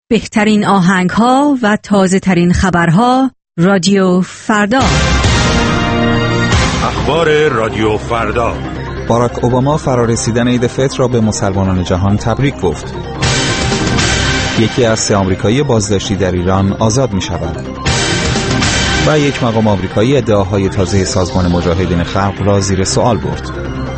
بهترین آهنگ‌ها و تازه‌ترین خبرها رادیو فردا. اخبار رادیو فردا. باراک اوباما فرارسیدن عید فطر را به مسلمانان جهان تبریک گفت. یکی از 3 آمریکایی بازداشتی در ایران آزاد می شود. و یک مقام آمریکایی ادعاهای تازه سازمان مجاهدین خلق را زیر سوال برد.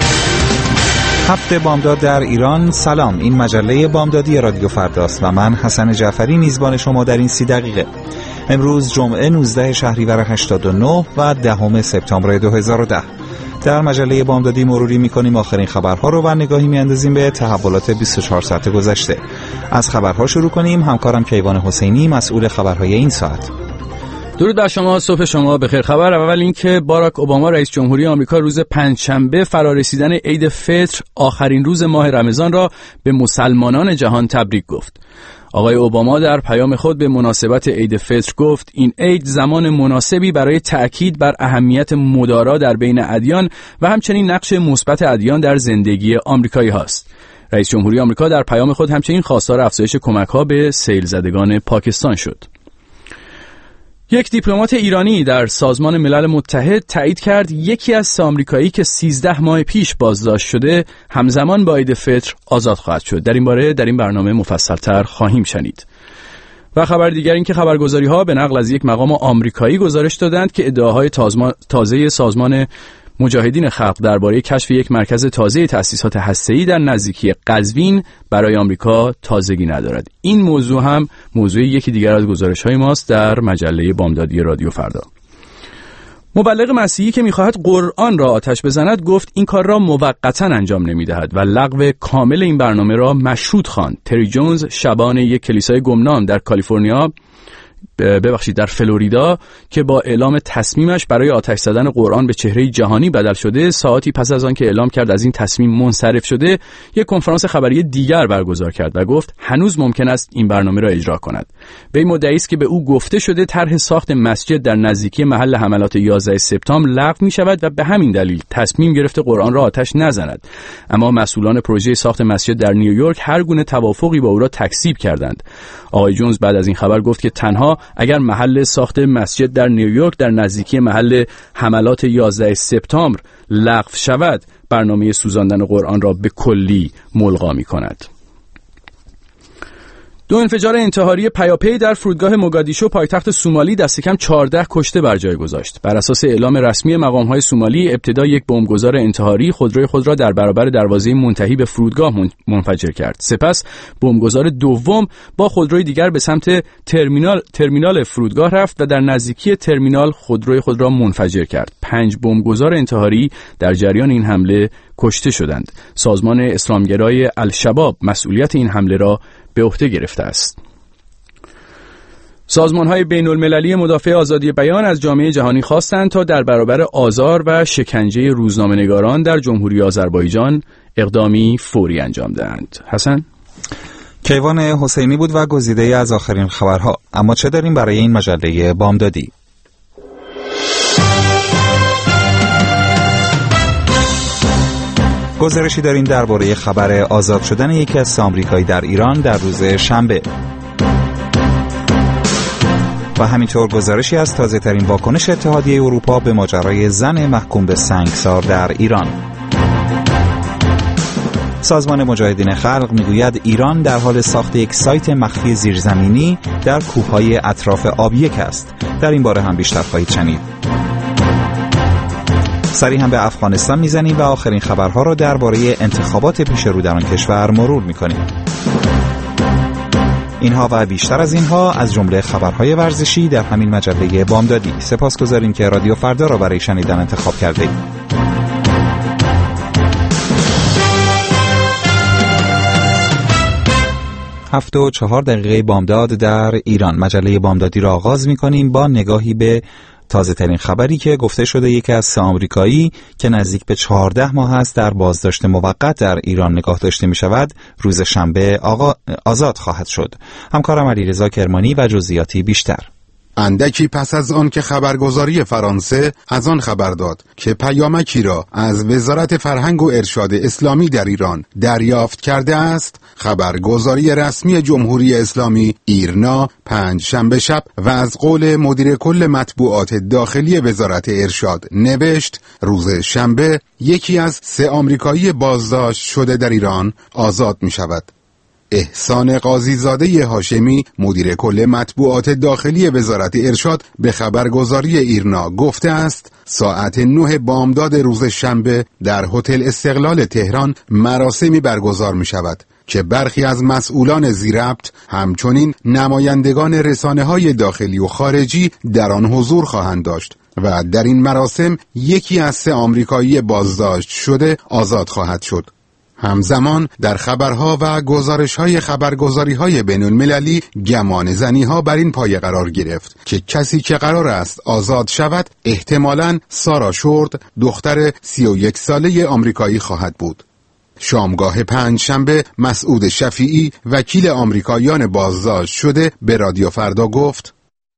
هفته بامداد در ایران. سلام، این مجله بامدادی رادیو فرداست و من حسن جعفری میزبان شما در این 30 دقیقه. امروز جمعه 19 شهریور 89 و 10 سپتامبر 2010. در مجله بامدادی مروری می‌کنیم آخرین خبرها رو و نگاهی می‌اندازیم به تحولات 24 ساعت گذشته. از خبرها شروع کنیم. همکارم کیوان حسینی مسئول خبرهای این ساعت. درود بر شما، صبح شما بخیر. خبر اول این که باراک اوباما رئیس جمهوری آمریکا روز پنجشنبه فرارسیدن عید فطر، آخرین روز ماه رمضان را به مسلمانان جهان تبریک گفت. آقای اوباما در پیام خود به مناسبت عید فطر گفت این عید زمان مناسبی برای تأکید بر اهمیت مدارا در بین ادیان و همچنین نقش مثبت ادیان در زندگی آمریکایی هاست. رئیس جمهوری آمریکا در پیام خود همچنین خواستار افزایش کمک‌ها به سیل زدگان پاکستان شد. یک دیپلمات ایرانی در سازمان ملل متحد تایید کرد یکی از 3 آمریکایی که 13 ماه پیش بازداشت شده همزمان با عید فطر آزاد خواهد شد. در این باره در این برنامه مفصل‌تر خواهیم شنید. و خبر دیگر این که خبرگزاری‌ها به نقل از یک مقام آمریکایی گزارش دادند که ادعاهای تازه سازمان مجاهدین خلق درباره کشف یک مرکز تازه تأسیسات هسته‌ای در نزدیکی قزوین برای آمریکا تازگی ندارد. این موضوع هم موضوع یکی دیگر از گزارش‌های ماست در مجله بامدادی رادیو فردا. مبلغ مسیحی که می‌خواهد قرآن را آتش بزند گفت این کار را موقتاً انجام نمی‌دهد و لغو کامل این برنامه را مشروط خواند. تری جونز شبان یک کلیسای گمنام در در فلوریدا که با اعلام تصمیمش برای آتش زدن قرآن به چهره جهانی بدل شده، ساعتی پس از آن که اعلام کرد از این تصمیم منصرف شده، یک کنفرانس خبری دیگر برگزار کرد و گفت هنوز ممکن است این برنامه را اجرا کند. وی مدعی است که به او گفته شده طرح ساخت مسجد در نزدیکی محل حملات 11 سپتامبر لغو می شود و به همین دلیل تصمیم گرفته قرآن را آتش نزند. اما مسئولان پروژه ساخت مسجد در نیویورک هر گونه توافقی با او را تکذیب کردند. آقای جونز بعد از این خبر گفت که تنها اگر محل ساخت مسجد در نیویورک در نزدیکی محل حملات 11 سپتامبر لغو شود، برنامه سوزاندن قرآن را به کلی ملغا می‌کند. 2 انفجار انتحاری پیاپی در فرودگاه موگادیشو پایتخت سومالی دست کم 14 کشته بر جای گذاشت. بر اساس اعلام رسمی مقام‌های سومالی، ابتدا یک بمبگذار انتحاری خودروی خود را در برابر دروازه منتهی به فرودگاه منفجر کرد. سپس بمبگذار دوم با خودروی دیگر به سمت ترمینال فرودگاه رفت و در نزدیکی ترمینال خودروی خود را منفجر کرد. 5 بمبگذار انتحاری در جریان این حمله کشته شدند. سازمان اسلامگرای الشباب مسئولیت این حمله را به عهده گرفته است. سازمان‌های بین‌المللی مدافع آزادی بیان از جامعه جهانی خواستند تا در برابر آزار و شکنجه روزنامه‌نگاران در جمهوری آذربایجان اقدامی فوری انجام دهند. حسن؟ کیوان حسینی بود و گزیده از آخرین خبرها. اما چه داریم برای این مجله بامدادی؟ گزارشی داریم درباره خبر آزاد شدن یکی از 3 آمریکایی در ایران در روز شنبه و همینطور گزارشی از تازه ترین واکنش اتحادیه اروپا به ماجرای زن محکوم به سنگسار در ایران. سازمان مجاهدین خلق میگوید ایران در حال ساخت یک سایت مخفی زیرزمینی در کوههای اطراف آبیک است. در این باره هم بیشتر خواهید شنید. سریع هم به افغانستان میزنیم و آخرین خبرها را درباره انتخابات پیش رو در آن کشور مرور میکنیم. اینها و بیشتر از اینها از جمله خبرهای ورزشی در همین مجله بامدادی. سپاسگزاریم که رادیو فردا را برای شنیدن انتخاب کردید. 7:04 بامداد در ایران. مجله بامدادی را آغاز می‌کنیم با نگاهی به تازه ترین خبری که گفته شده یکی از 3 آمریکایی که نزدیک به 14 ماه است در بازداشت موقت در ایران نگاه داشته می شود روز شنبه آزاد خواهد شد. همکارم علیرضا کرمانی و جزئیاتی بیشتر. اندکی پس از آن که خبرگزاری فرانسه از آن خبر داد که پیامکی را از وزارت فرهنگ و ارشاد اسلامی در ایران دریافت کرده است، خبرگزاری رسمی جمهوری اسلامی ایرنا پنجشنبه شب و از قول مدیر کل مطبوعات داخلی وزارت ارشاد نوشت روز شنبه یکی از 3 آمریکایی بازداشت شده در ایران آزاد می شود. احسان قاضیزاده هاشمی مدیر کل مطبوعات داخلی وزارت ارشاد به خبرگزاری ایرنا گفته است ساعت 9 بامداد روز شنبه در هتل استقلال تهران مراسمی برگزار می شود که برخی از مسئولان ذی‌ربط همچنین نمایندگان رسانه‌های داخلی و خارجی در آن حضور خواهند داشت و در این مراسم یکی از 3 آمریکایی بازداشت شده آزاد خواهد شد. همزمان در خبرها و گزارش‌های خبرگزاری‌های بین‌المللی گمانه‌زنی‌ها بر این پایه قرار گرفت که کسی که قرار است آزاد شود احتمالاً سارا شورد، دختر 31 ساله آمریکایی خواهد بود. شامگاه پنجشنبه مسعود شفیعی وکیل آمریکاییان بازداشت شده به رادیو فردا گفت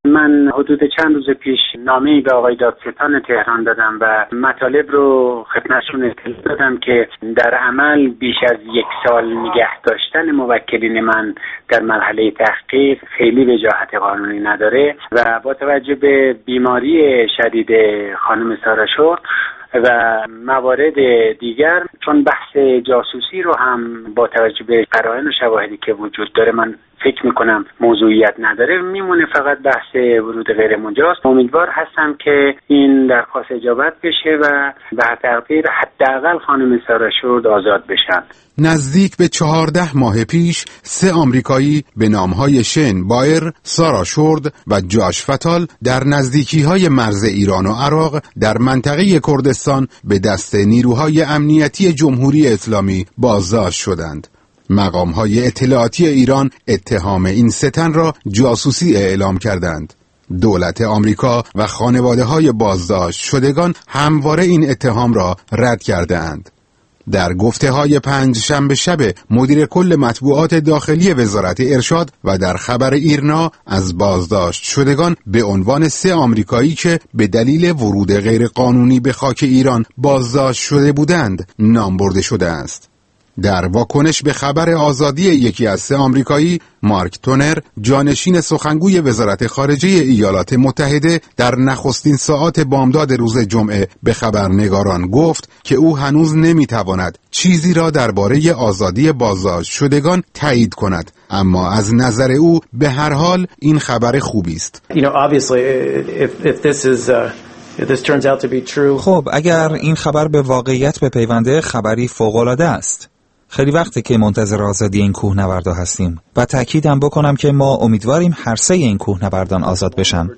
من حدود چند روز پیش نامه‌ای به آقای دادستان تهران دادم و مطالب رو خدمتشون اطلاع دادم که در عمل بیش از 1 سال نگه داشتن موکلین من در مرحله تحقیق خیلی وجاهت قانونی نداره و با توجه به بیماری شدید خانم سارا شورد و موارد دیگر چون بحث جاسوسی رو هم با توجه به قرائن و شواهدی که وجود داره من فکر میکنم موضوعیت نداره، میمونه فقط بحث ورود غیر مجاز. امیدوار هستم که این درخواست اجابت بشه و به هر تقدیر حداقل خانم سارا شورد آزاد بشن. نزدیک به 14 ماه پیش 3 آمریکایی به نامهای شین بایر، سارا شورد و جاش فتال در نزدیکی‌های مرز ایران و عراق در منطقه کردستان به دست نیروهای امنیتی جمهوری اسلامی بازداشت شدند. مقام‌های اطلاعاتی ایران اتهام این 3 تن را جاسوسی اعلام کردند. دولت آمریکا و خانواده‌های بازداشت شدگان همواره این اتهام را رد کرده‌اند. در گفته‌های پنجشنبه شب مدیر کل مطبوعات داخلی وزارت ارشاد و در خبر ایرنا از بازداشت شدگان به عنوان 3 آمریکایی که به دلیل ورود غیرقانونی به خاک ایران بازداشت شده بودند نام برده شده است. در واکنش به خبر آزادی یکی از 3 آمریکایی، مارک تونر، جانشین سخنگوی وزارت خارجه ایالات متحده، در نخستین ساعات بامداد روز جمعه به خبرنگاران گفت که او هنوز نمیتواند چیزی را درباره آزادی بازداشت شدگان تایید کند، اما از نظر او به هر حال این خبر خوبی است. خب اگر این خبر به واقعیت بپیونده خبری فوق‌العاده است. خیلی وقته که منتظر آزادی این کوهنوردا هستیم و تأکیدم بکنم که ما امیدواریم هر 3 این کوهنوردان آزاد بشن.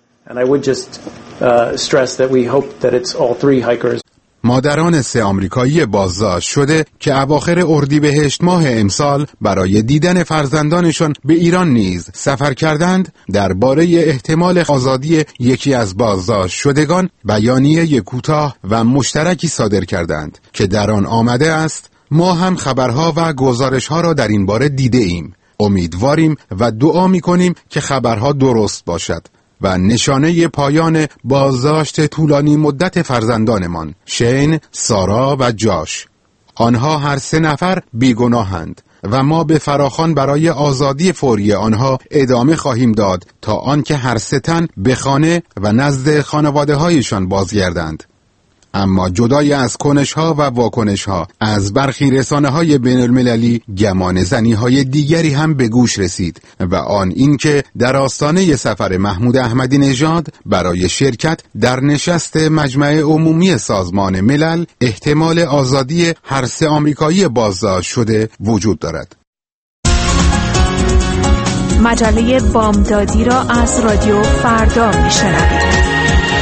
مادران 3 آمریکایی بازداشت شده که اواخر اردیبهشت ماه امسال برای دیدن فرزندانشان به ایران نیز سفر کردند، درباره احتمال آزادی یکی از بازداشت شدگان بیانیه کوتاه و مشترکی صادر کردند که در آن آمده است: ما هم خبرها و گزارشها را در این باره دیده ایم. امیدواریم و دعا می‌کنیم که خبرها درست باشد و نشانه پایان بازداشت طولانی مدت فرزندانمان شین، سارا و جاش. آنها هر 3 نفر بیگناهند و ما به فراخوان برای آزادی فوری آنها ادامه خواهیم داد تا آنکه هر 3 تن به خانه و نزد خانواده‌هایشان بازگردند. اما جدای از کنش‌ها و واکنش‌ها از برخی رسانه‌های بین‌المللی گمانه‌زنی‌های دیگری هم به گوش رسید و آن اینکه در آستانه سفر محمود احمدی نژاد برای شرکت در نشست مجمع عمومی سازمان ملل احتمال آزادی هر 3 آمریکایی بازداشت شده وجود دارد. مجله بامدادی را از رادیو فردا میشنوید.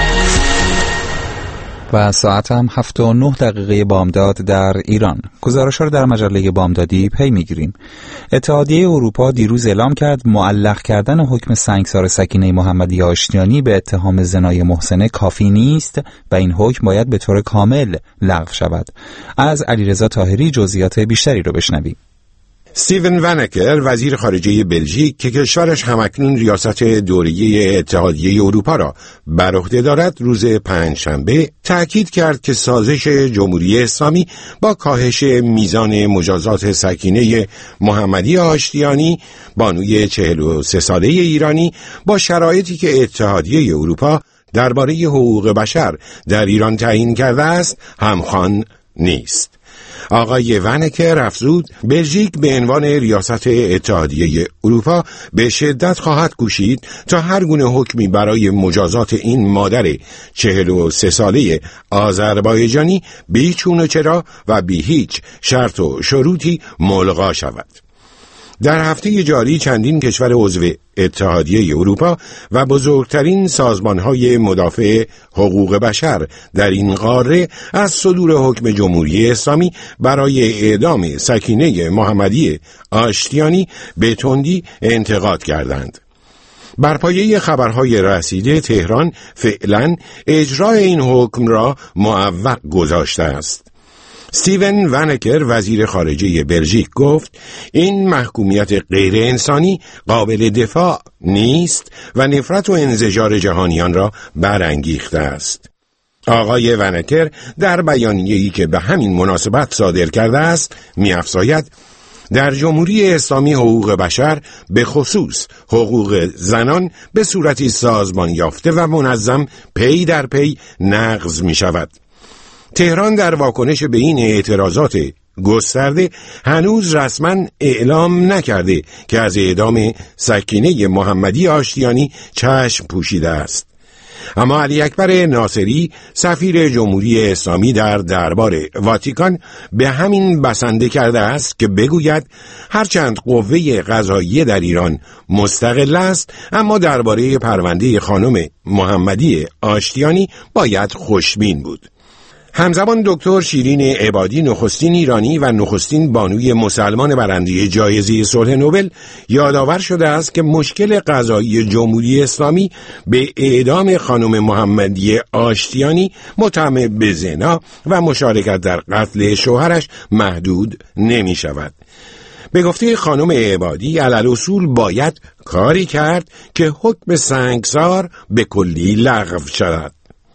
و ساعت هم 7:09 بامداد در ایران. گزارش‌ها رو در مجله بامدادی پی می‌گیریم. اتحادیه اروپا دیروز اعلام کرد معلق کردن حکم سنگسار سکینه محمدی آشتیانی به اتهام زنای محسنه کافی نیست و این حکم باید به طور کامل لغو شود. از علیرضا طاهری جزئیات بیشتری رو بشنویم. استیون ونکر وزیر خارجه بلژیک که کشورش همکنون ریاست دوریه اتحادیه اروپا را بر عهده دارد، روز پنجشنبه تأکید کرد که سازش جمهوری اسلامی با کاهش میزان مجازات سکینه محمدی آشتیانی، بانوی 43 ساله ایرانی، با شرایطی که اتحادیه اروپا درباره حقوق بشر در ایران تعیین کرده است همخوان نیست. آقای ونکر افزود بلژیک به عنوان ریاست اتحادیه اروپا به شدت خواهد کوشید تا هر گونه حکمی برای مجازات این مادر 43 ساله آذربایجانی بی چون و چرا و بی هیچ شرط و شروطی ملغا شود. در هفته جاری چندین کشور عضو اتحادیه اروپا و بزرگترین سازمان‌های مدافع حقوق بشر در این قاره از صدور حکم جمهوری اسلامی برای اعدام سکینه محمدی آشتیانی به تندی انتقاد کردند. بر پایه خبرهای رسیده تهران فعلا اجرای این حکم را معوق گذاشته است. استیون ونکر وزیر خارجه بلژیک گفت این محکومیت غیر انسانی قابل دفاع نیست و نفرت و انزجار جهانیان را برانگیخته است. آقای ونکر در بیانیه‌ای که به همین مناسبت صادر کرده است می‌افزاید در جمهوری اسلامی حقوق بشر به خصوص حقوق زنان به صورتی سازمان یافته و منظم پی در پی نقض می شود. تهران در واکنش به این اعتراضات گسترده هنوز رسما اعلام نکرده که از اعدام سکینه محمدی آشتیانی چشم پوشیده است. اما علی اکبر ناصری سفیر جمهوری اسلامی در دربار واتیکان به همین بسنده کرده است که بگوید هرچند قوه قضاییه در ایران مستقل است، اما درباره پرونده خانم محمدی آشتیانی باید خوشبین بود. همزمان دکتر شیرین عبادی نخستین ایرانی و نخستین بانوی مسلمان برنده جایزه صلح نوبل یادآور شده است که مشکل قضایی جمهوری اسلامی به اعدام خانم محمدی آشتیانی متهم به زنا و مشارکت در قتل شوهرش محدود نمی شود. به گفته خانم عبادی علالأصول باید کاری کرد که حکم سنگسار به کلی لغو شود.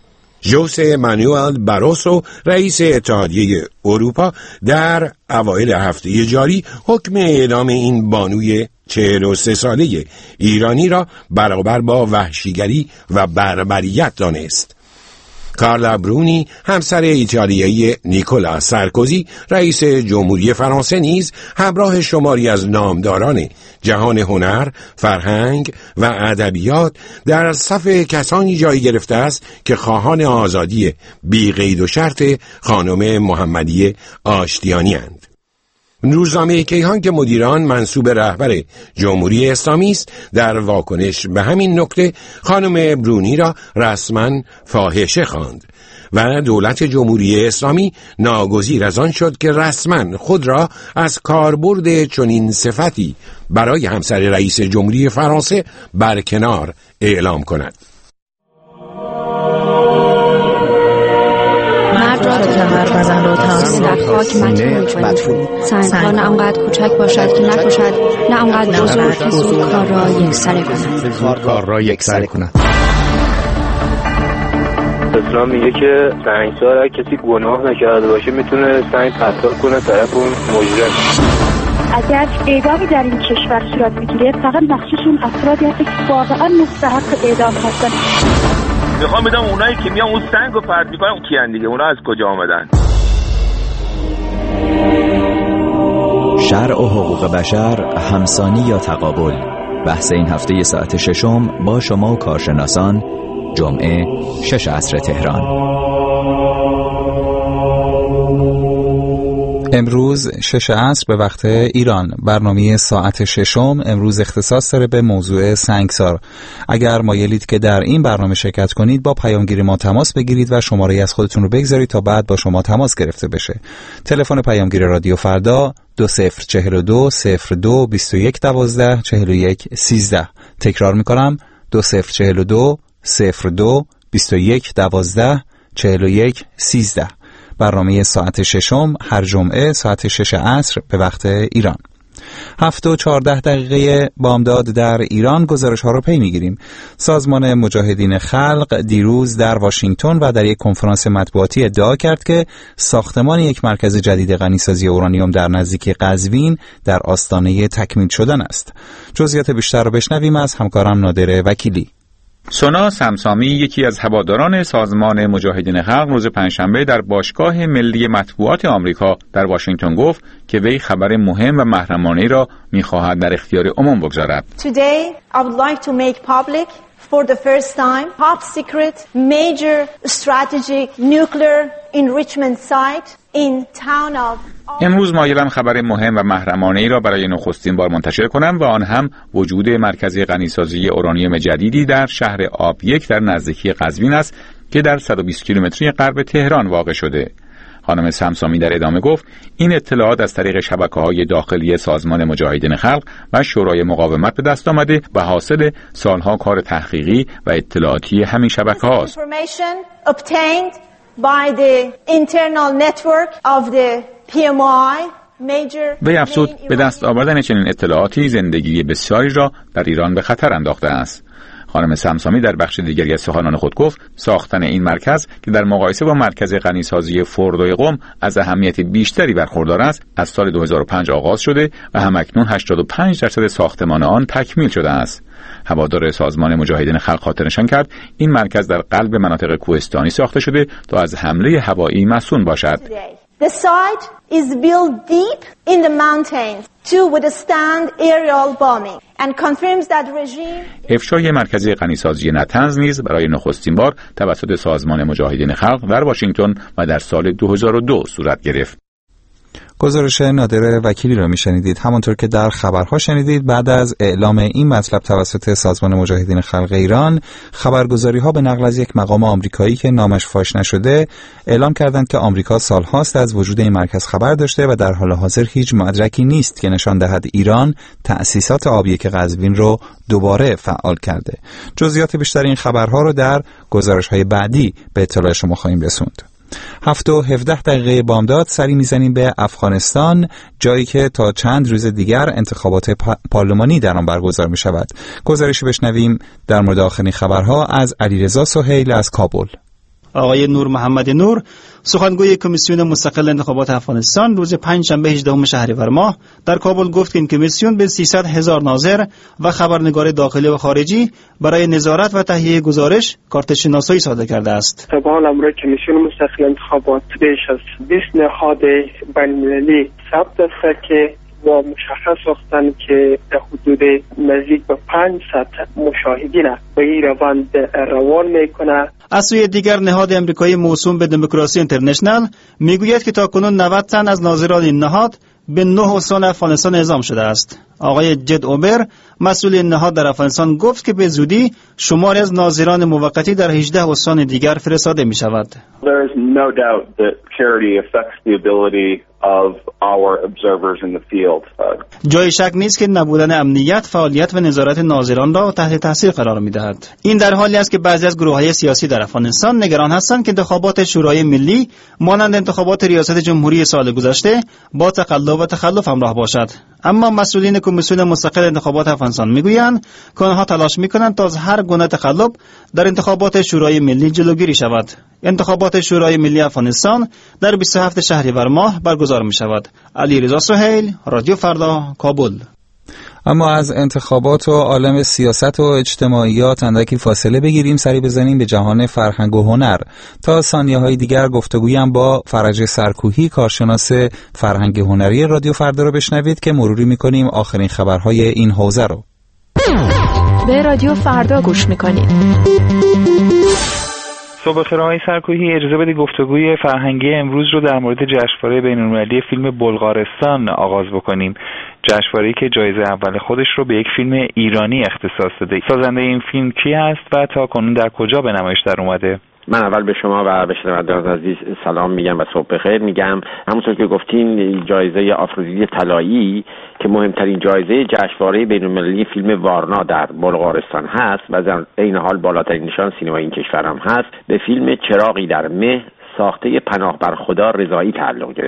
ژوزه مانوئل باروسو رئیس اتحادیه اروپا در اوایل هفته جاری حکم اعدام این بانوی 43 ساله ایرانی را برابر با وحشیگری و بربریت دانست. کارلا برونی همسر ایتالیایی نیکولا سارکوزی رئیس جمهوری فرانسه نیز همراه شماری از نامداران جهان هنر، فرهنگ و ادبیات در صف کسانی جای گرفته است که خواهان آزادی بی قید و شرط خانم محمدی آشتیانی اند. روزنامه کیهان که مدیران منصوب رهبر جمهوری اسلامی است در واکنش به همین نکته خانم برونی را رسما فاحشه خواند و دولت جمهوری اسلامی ناگزیر از آن شد که رسما خود را از کاربرد چنین صفتی برای همسر رئیس جمهوری فرانسه برکنار اعلام کند. مرد را کمر بزن رو تاس در خاک مدفون سنگ‌ها نه آنقدر کوچک باشد که نکشد، نه آنقدر بزرگ که زود کار را یکسره کند. اسلام میگه که سنگسار اگه کسی گناه نکرده باشه میتونه سنگ پرتاب کنه طرف اون مجرم. اگر اعدامی در این کشور صورت میگیره فقط مخصوص اون افرادی هست که واقعا مستحق اعدام هستن. میخوام بدم اونایی که میان اون سنگ رو پرت میکنن اون کیان دیگه، اونا از کجا آمدن؟ شرع و حقوق بشر، همسانی یا تقابل، بحث این هفته ساعت 6 با شما و کارشناسان، جمعه 6 عصر تهران. امروز 6 عصر به وقت ایران. برنامه ساعت 6 امروز اختصاص داره به موضوع سنگسار. اگر مایلید که در این برنامه شرکت کنید با پیامگیر ما تماس بگیرید و شماره از خودتون رو بگذارید تا بعد با شما تماس گرفته بشه. تلفن پیامگیر رادیو فردا 2042 02 21 12 41 13. تکرار میکنم 2042 02 21 12 41 13. برنامه ساعت 6 هر جمعه ساعت 6 عصر به وقت ایران. 7:14 بامداد در ایران گزارش ها رو پی میگیریم. سازمان مجاهدین خلق دیروز در واشنگتن و در یک کنفرانس مطبوعاتی ادعا کرد که ساختمان یک مرکز جدید غنیسازی اورانیوم در نزدیکی قزوین در آستانه تکمیل شدن است. جزئیات بیشتر رو بشنویم از همکارم نادر وکیلی. سونا سمسامی، یکی از هواداران سازمان مجاهدین خلق، روز پنجشنبه در باشگاه ملی مطبوعات آمریکا در واشنگتن گفت که وی خبر مهم و محرمانه‌ای را می‌خواهد در اختیار عموم بگذارد. Today I would like to make public for the first time top secret major strategic nuclear enrichment site in town of امروز مایلم خبر مهم و محرمانه‌ای را برای نخستین بار منتشر کنم و آن هم وجود مرکز غنیسازی اورانیوم جدیدی در شهر آب یک در نزدیکی قزوین است که در 120 کیلومتری غرب تهران واقع شده. خانم سمسامی در ادامه گفت این اطلاعات از طریق شبکه‌های داخلی سازمان مجاهدین خلق و شورای مقاومت به دست آمده و حاصل سالها کار تحقیقی و اطلاعاتی همین شبکه‌هاست. وی افزود به دست آوردن چنین اطلاعاتی زندگی بسیاری را در ایران به خطر انداخته است. خانم سمسامی در بخش دیگری از سخنان خود گفت ساختن این مرکز که در مقایسه با مرکز غنیسازی فردوی قم از اهمیت بیشتری برخوردار است، از سال 2005 آغاز شده و همکنون 85% ساختمان آن تکمیل شده است. هوادار سازمان مجاهدین خلق خاطرنشان کرد این مرکز در قلب مناطق کوهستانی ساخته شده تا از حمله هوایی مصون باشد. The site is built deep in the mountains to withstand aerial bombing and confirms that regime. افشای مرکز غنیسازی نطنز نیز برای نخستین بار توسط سازمان مجاهدین خلق در واشنگتن و در سال 2002 صورت گرفت. گزارش نادر وکیلی را میشنیدید. همانطور که در خبرها شنیدید، بعد از اعلام این مطلب توسط سازمان مجاهدین خلق ایران، خبرگزاری‌ها به نقل از یک مقام آمریکایی که نامش فاش نشده اعلام کردند که آمریکا سالهاست از وجود این مرکز خبر داشته و در حال حاضر هیچ مدرکی نیست که نشان دهد ایران تأسیسات آبیک قزوین رو دوباره فعال کرده. جزئیات بیشتر این خبرها رو در گزارش‌های بعدی به اطلاع شما خواهیم رسوند. 7:17 بامداد سری میزنیم به افغانستان، جایی که تا چند روز دیگر انتخابات پارلمانی در آن برگزار می شود. گزارشی بشنویم در مورد آخرین خبرها از علیرضا سهیل از کابل. آقای نور محمد نور، سخنگوی کمیسیون مستقل انتخابات افغانستان، روز پنجشنبه 18 شهریور ماه در کابل گفت که این کمیسیون به 300,000 ناظر و خبرنگار داخلی و خارجی برای نظارت و تهیه گزارش کارت شناسایی صادر کرده است. طبعا امروز کمیسیون مستقل انتخابات بیش از 20 نهاد بین‌المللی ثبت است که و مشخص ساختن که در حدود نزدیک به 500 مشاهدین به این روند روان میکنه. از سوی دیگر نهاد امریکایی موسوم به دموکراسی اینترنشنال میگوید که تاکنون 90 تن از ناظران این نهاد به 9 استان افغانستان اعزام شده است. آقای جد اوبر، مسئول این نهاد در افغانستان، گفت که به زودی شماری از ناظران موقتی در 18 استان دیگر فرستاده می شود. There is no doubt that charity affects the ability of our observers in the field. جای شک نیست که نبودن امنیت، فعالیت و نظارت ناظران را تحت تاثیر قرار می‌دهد. این در حالی است که بعضی از گروه‌های سیاسی در افغانستان نگران هستند که انتخابات شورای ملی مانند انتخابات ریاست جمهوری سال گذشته با تقلب و تخلف همراه باشد. اما مسئولین کمیسیون مستقل انتخابات افغانستان میگویند که آنها تلاش می‌کنند تا از هر گونه تقلب در انتخابات شورای ملی جلوگیری شود. انتخابات شورای ملی افغانستان در 27 شهریور ماه برگزار می شود. علیرضا سهیل، رادیو فردا، کابل. اما از انتخابات و عالم سیاست و اجتماعیات اندکی فاصله بگیریم، سری بزنیم به جهان فرهنگ و هنر. تا ثانیه‌های دیگر گفتگویم با فرج سرکوهی، کارشناس فرهنگ هنری رادیو فردا رو بشنوید که مروری می‌کنیم آخرین خبرهای این حوزه رو. به رادیو فردا گوش می‌کنید. صبح بخیر آقای سرکوهی، اجازه بدید گفتگوی فرهنگی امروز رو در مورد جشنواره بین‌المللی فیلم بلغارستان آغاز بکنیم. جشنواره‌ای که جایزه اول خودش رو به یک فیلم ایرانی اختصاص داده. سازنده این فیلم کی است و تا کنون در کجا به نمایش در اومده؟ من اول به شما و به شنوندگان عزیز سلام میگم و صبح بخیر میگم. همونطور که گفتین، جایزه آفرودیت طلایی که مهمترین جایزه جشنواره بین‌المللی فیلم وارنا در بلغارستان هست و در عین حال بالاترین نشان سینمای این کشور هم هست، به فیلم چراغی در مه ساخته پناه بر خدا رضایی تعلق گرفت.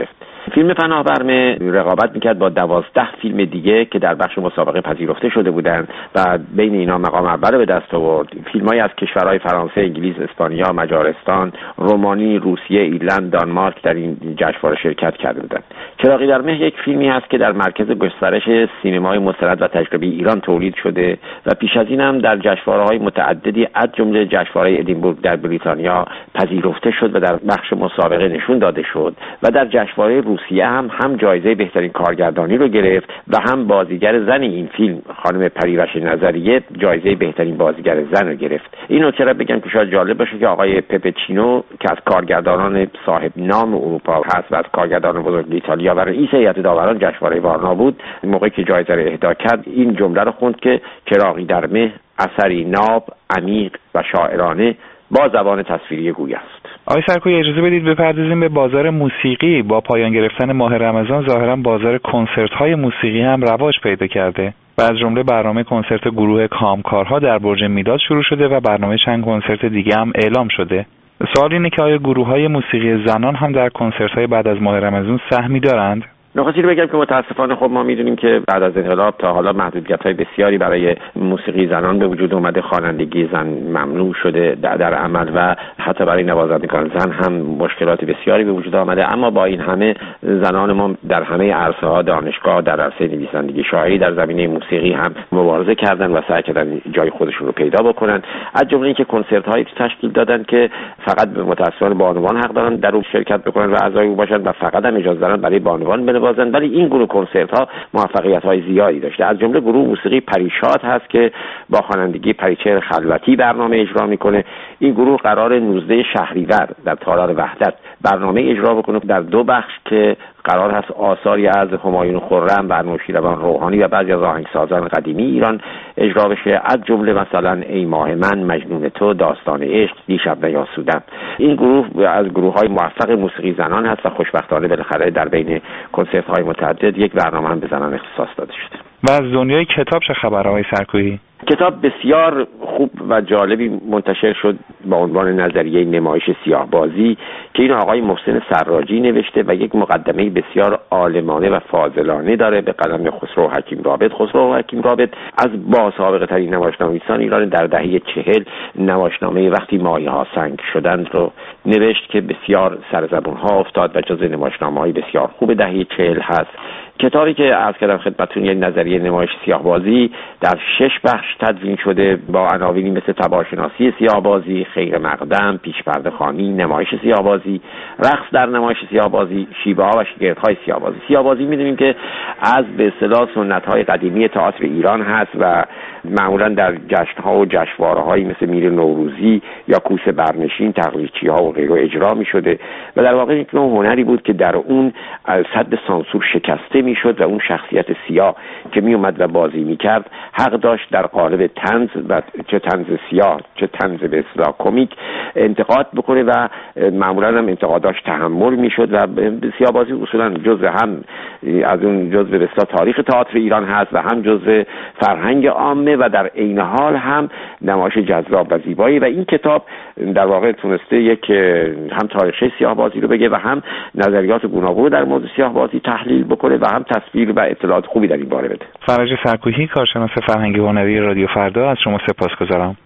فیلم پناه برمه رقابت میکرد با 12 فیلم دیگه که در بخش مسابقه پذیرفته شده بودند و بین اینا مقام اول رو به دست آورد. فیلمایی از کشورهای فرانسه، انگلیس، اسپانیا، مجارستان، رومانی، روسیه، ایرلند، دانمارک در این جشنواره شرکت کرده بودند. چراغی در مه یک فیلمی هست که در مرکز گسترش سینمای مستند و تجربی ایران تولید شده و پیش از این هم در جشنواره‌های متعددی از جمله جشنواره ادینبورگ در بریتانیا پذیرفته شد و در بخش مسابقه نشون داده شد و در جشنواره روسیه هم جایزه بهترین کارگردانی رو گرفت و هم بازیگر زن این فیلم خانم پریوش نظریه جایزه بهترین بازیگر زن رو گرفت. اینو چرا بگم که شاید جالب باشه که آقای پپچینو که از کارگردانان صاحب نام اروپا هست و از کارگردانان بزرگ ایتالیا و رئیس هیئت داوران جشنواره وارنا بود، موقعی که جایزه رو اهدا کرد این جمله رو خوند که چراغی در مه اثری ناب، عمیق و شاعرانه با زبان تصویری گوی است. آقای سرکویی اجازه بدید بپردازیم به بازار موسیقی. با پایان گرفتن ماه رمضان ظاهرا بازار کنسرت‌های موسیقی هم رواج پیدا کرده و از جمله برنامه کنسرت گروه کامکارها در برج میلاد شروع شده و برنامه چند کنسرت دیگه هم اعلام شده. سوال اینه که آیا گروه‌های موسیقی زنان هم در کنسرت‌های بعد از ماه رمضان سهمی دارند؟ نخواستید بگم که متاسفانه خب ما میدونیم که بعد از انقلاب تا حالا محدودیت‌های بسیاری برای موسیقی زنان به وجود اومده، خوانندگی زن ممنوع شده در عمل و حتی برای نوازندگان زن هم مشکلات بسیاری به وجود آمده. اما با این همه زنان ما در همه عرصه‌ها، دانشگاه، در عرصه نویسندگی، شاعری، در زمینه موسیقی هم مبارزه کردن و سعی کردن جای خودشون رو پیدا بکنن. از جمله اینکه کنسرت‌هایی تشکیل دادن که فقط به متأسفانه بانوان حق دارن در اون شرکت بکنن و اعضای او باشن و فقط هم اجازه دارن برای بانوان ولی این گروه کنسرت‌ها موفقیت‌های زیادی داشته. از جمله گروه موسیقی پریشاد هست که با خوانندگی پریچهر خلوتی برنامه اجرا میکنه. این گروه قرار 19 شهریور در تالار وحدت برنامه اجرا بکنه در 2 بخش که قرار هست آثاری از همایون خرم و انوشیروان روحانی و بعضی از آهنگسازان قدیمی ایران اجرا بشه، از جمله مثلا ای ماه من، مجنون تو، داستان عشق، دیشب نیاسودم. این گروه از گروه‌های موفق موسیقی زنان هست و خوشبختانه بالاخره در بین کنسرت‌های متعدد یک برنامه هم به زنان اختصاص داده شده. و از دنیای کتاب چه خبر آقای سرکویی؟ کتاب بسیار خوب و جالبی منتشر شد با عنوان نظریه نمایش سیاه‌بازی که این آقای محسن سراجی نوشته و یک مقدمه بسیار عالمانه و فاضلانه داره به قلم خسرو حکیم رابط. خسرو حکیم رابط از با سابقه ترین نمایشنامه‌نویسان ایران در دهه 40 نمایشنامه وقتی ماهی‌ها سنگ شدند رو نوشت که بسیار سر زبون‌ها افتاد و جزو نمایشنامه‌های بسیار خوب دهه 40 هست. کتابی که عرض کردم خدمتتون یک نظریه نمایش سیاه‌بازی در 6 بخش تدوین شده با عناوینی مثل تبارشناسی سیاه‌بازی، خیر مقدم، پیش‌پرده خوانی، نمایش سیاه‌بازی، رقص در نمایش سیاه‌بازی، شیوه‌ها و شگردهای سیاه‌بازی. سیاه‌بازی می‌دونیم که از به اصطلاح سنت‌های قدیمی تئاتر ایران هست و معمولا در جشن‌ها و جشنواره‌هایی مثل میر نوروزی یا کوس برنشین، تقلیدچی‌ها و غیره اجرا می‌شده و در واقع یک نوع هنری بود که در اون سد سانسور شکسته میشد و اون شخصیت سیاه که میومد و بازی میکرد حق داشت در قالب طنز و چه طنز سیاه چه طنز به اصطلاح کمیک انتقاد بکنه و معمولا هم انتقاداش تحمل میشد و سیاه‌بازی اصولا جزء هم از اون جزء به اصطلاح تاریخ تئاتر ایران هست و هم جزء فرهنگ عامه و در عین حال هم نمایش جذاب و زیبایی و این کتاب در واقع تونسته یک هم تاریخچه سیاه‌بازی رو بگه و هم نظریات گوناگون در موضوع سیاه‌بازی تحلیل بکنه و هم تصویر و اطلاعات خوبی در این باره بده. فرج سرکویی، کارشناس فرهنگی هنری رادیو فردا، از شما سپاسگزارم.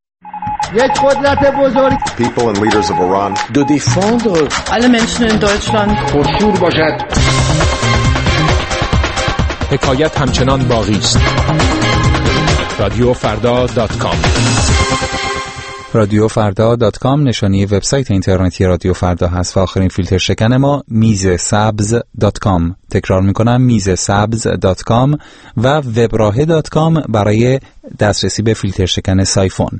یک قدرت بزرگ People and leaders of Iran de défendre alle Menschen in Deutschland پرشور باشد. حکایت همچنان باقی است. رادیوفردا.com رادیوفردا.com نشانی وبسایت اینترنتی رادیو فردا هست و آخرین فیلتر شکن ما میزسبز.com. تکرار میکنم میزسبز.com و وبراهه.com برای دسترسی به فیلتر شکن سایفون.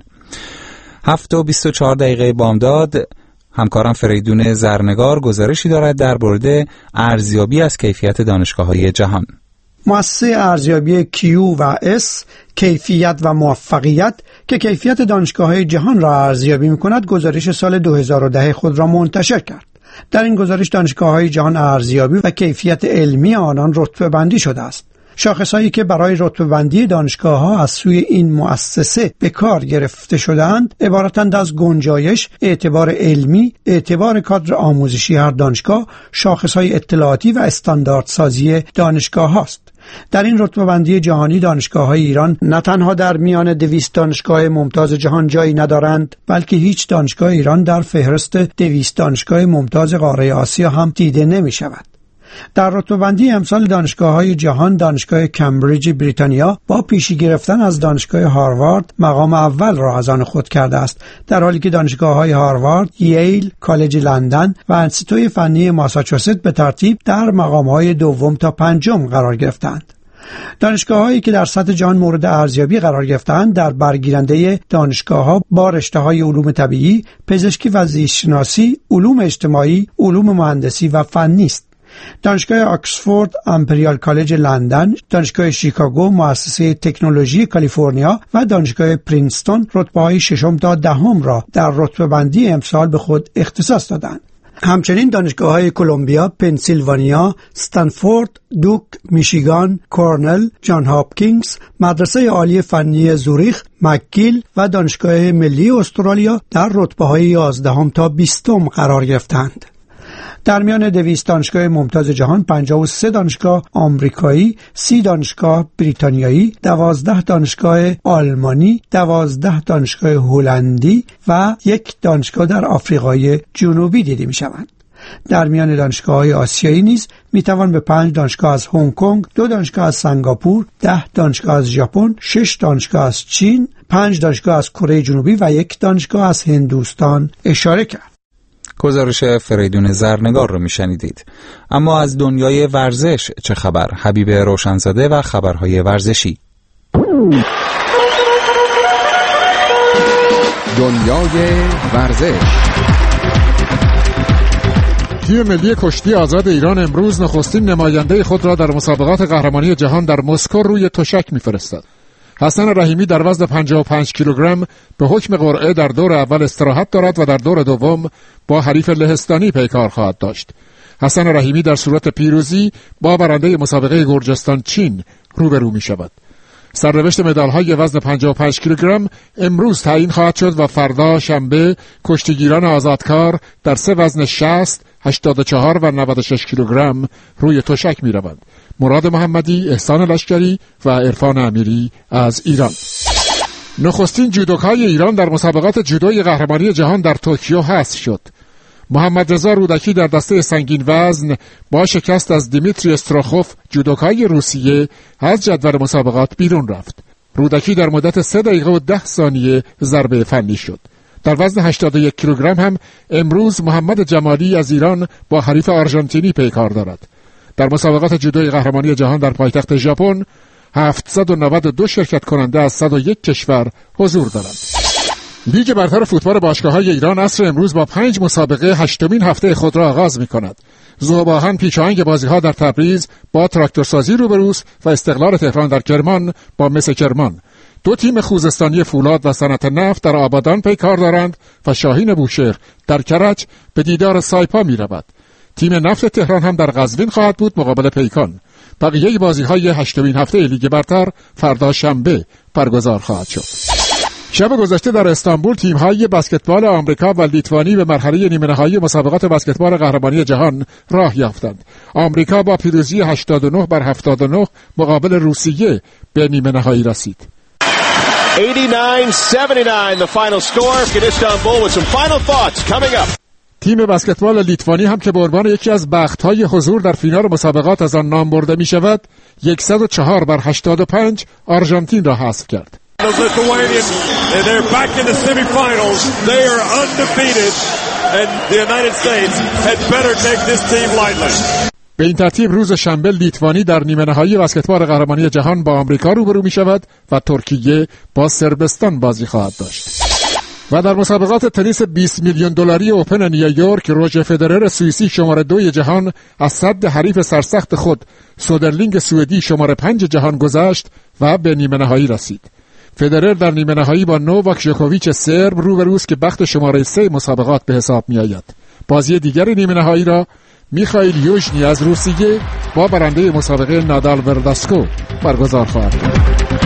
7:24 بامداد همکارم فریدون زرنگار گزارشی دارد در مورد ارزیابی از کیفیت دانشگاه‌های جهان. مؤسسه ارزیابی کیو و اس کیفیت و موفقیت که کیفیت دانشگاه‌های جهان را ارزیابی می‌کند گزارش سال 2010 خود را منتشر کرد. در این گزارش دانشگاه‌های جهان ارزیابی و کیفیت علمی آنان رتبه بندی شده است. شاخصهایی که برای رتبه‌بندی دانشگاه‌ها از سوی این مؤسسه به کار گرفته شدند عبارتند از گنجایش، اعتبار علمی، اعتبار کادر آموزشی هر دانشگاه، شاخصهای اطلاعاتی و استانداردسازی دانشگاه هاست. در این رتبه‌بندی جهانی دانشگاه‌های ایران نه تنها در میان 200 دانشگاه ممتاز جهان جایی ندارند، بلکه هیچ دانشگاه ایران در فهرست 200 دانشگاه ممتاز قاره آسیا هم دیده نمی‌شود. در رتبه‌بندی امسال دانشگاه‌های جهان دانشگاه کمبریج بریتانیا با پیشی گرفتن از دانشگاه هاروارد مقام اول را از آن خود کرده است، در حالی که دانشگاه‌های هاروارد، ییل، کالج لندن و انستیتوی فنی ماساچوست به ترتیب در مقام‌های دوم تا پنجم قرار گرفتند. دانشگاه‌هایی که در سطح جهان مورد ارزیابی قرار گرفتند در برگیرنده دانشگاه‌ها با رشته‌های علوم طبیعی، پزشکی و زیست‌شناسی، علوم اجتماعی، علوم مهندسی و فنی است. دانشگاه آکسفورد، امپریال کالج لندن، دانشگاه شیکاگو، مؤسسه تکنولوژی کالیفرنیا و دانشگاه پرینستون رتبه‌های 6 تا 10 را در رتبه‌بندی امسال به خود اختصاص دادند. همچنین دانشگاه‌های کلمبیا، پنسیلوانیا، استنفورد، دوک، میشیگان، کورنل، جان هاپکینز، مدرسه عالی فنی زوریخ، مکگیل و دانشگاه ملی استرالیا در رتبه‌های 11 تا 20 قرار گرفتند. در میان 200 دانشگاه ممتاز جهان 53 دانشگاه آمریکایی، 30 دانشگاه بریتانیایی، 12 دانشگاه آلمانی، 12 دانشگاه هلندی و 1 دانشگاه در آفریقای جنوبی دیده می شوند. در میان دانشگاه‌های آسیایی نیز میتوان به 5 دانشگاه از هنگ کنگ، 2 دانشگاه از سنگاپور، 10 دانشگاه از ژاپن، 6 دانشگاه از چین، 5 دانشگاه از کره جنوبی و 1 دانشگاه از هندوستان اشاره کرد. گزارش فریدون زرنگار رو میشنیدید. اما از دنیای ورزش چه خبر؟ حبیب روشنزاده و خبرهای ورزشی. دنیای ورزش. تیم ملی کشتی آزاد ایران امروز نخستین نماینده خود را در مسابقات قهرمانی جهان در مسکو روی تشک می‌فرستد. حسن رحیمی در وزن 55 کیلوگرم به حکم قرعه در دور اول استراحت دارد و در دور دوم با حریف لهستانی پیکار خواهد داشت. حسن رحیمی در صورت پیروزی با برنده مسابقه گرجستان چین روبرو می شود. سرنوشت مدال‌های وزن 55 کیلوگرم امروز تعیین خواهد شد و فردا شنبه کشتیگیران آزادکار در 3 وزن 60، 84 و 96 کیلوگرم روی تشک می‌روند. مراد محمدی، احسان لشکری و عرفان امیری از ایران. نخستین جودوکای ایران در مسابقات جودوی قهرمانی جهان در توکیو حذف شد. محمد رضا رودکی در دسته سنگین وزن با شکست از دیمیتری استروخوف جودوکای روسیه از جدول مسابقات بیرون رفت. رودکی در مدت 3 دقیقه و 10 ثانیه ضربه فنی شد. در وزن 81 کیلوگرم هم امروز محمد جمالی از ایران با حریف آرژانتینی پیکار دارد. در مسابقات جودوی قهرمانی جهان در پایتخت ژاپن 792 شرکت کننده از 101 کشور حضور دارند. لیگ برتر فوتبال باشگاه‌های ایران عصر امروز با 5 مسابقه 8مین هفته خود را آغاز می‌کند. ذوب‌آهن پیشاهنگ بازی‌ها در تبریز با تراکتورسازی روبروست و استقلال تهران در کرمان با مس کرمان. 2 تیم خوزستانی فولاد و صنعت نفت در آبادان پیکار دارند و شاهین بوشهر در کرج به دیدار سایپا می‌رود. تیم نفت تهران هم در قزوین خواهد بود مقابل پیکان. بقیه بازی‌های 8مین هفته لیگ برتر فردا شنبه برگزار خواهد شد. شب گذشته در استانبول تیم‌های بسکتبال آمریکا و لیتوانی به مرحله نیمه‌نهایی مسابقات بسکتبال قهرمانی جهان راه یافتند. آمریکا با پیروزی 89 بر 79 مقابل روسیه به نیمه‌نهایی رسید. 89-79 the final score in Istanbul with some final thoughts coming up. تیم بسکتبال لیتوانی هم که به عنوان یکی از بخت‌های حضور در فینال مسابقات از آن نام برده می‌شود 104 بر 85 آرژانتین را حذف کرد. The Lithuanians, they're back in the semifinals. They are undefeated and the United States had better take this team lightly. به این ترتیب روز شنبه لیتوانی در نیمه نهایی بسکتبال قهرمانی جهان با آمریکا روبرو می‌شود و ترکیه با صربستان بازی خواهد داشت. و در مسابقات تنیس 20 میلیون دلاری اوپن نیویورک روژر فدرر سوئیسی شماره 2 جهان از صد حریف سرسخت خود سودرلینگ سوئدی شماره 5 جهان گذشت و به نیمه نهایی رسید. فدرر در نیمه نهایی با نوواک ژوکوویچ سرب روبروست که بخت شماره 3 مسابقات به حساب می آید. بازی دیگر نیمه نهایی را میخائیل یوژنی از روسیه با برنده مسابقه نادال ورداسکو برگزار خواهد بود.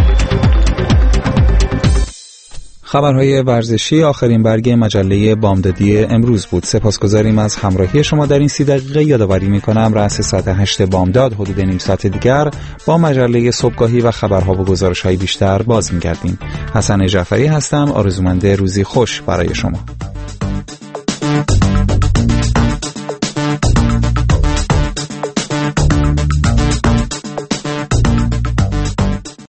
خبرهای ورزشی آخرین برگ مجله بامدادی امروز بود. سپاسگزاریم از همراهی شما در این 30 دقیقه. یادآوری میکنم رأس ساعت 8 بامداد حدود نیم ساعت دیگر با مجله صبحگاهی و خبرها و گزارش‌های بیشتر باز میگردیم. حسن جعفری هستم. آرزومند روزی خوش برای شما.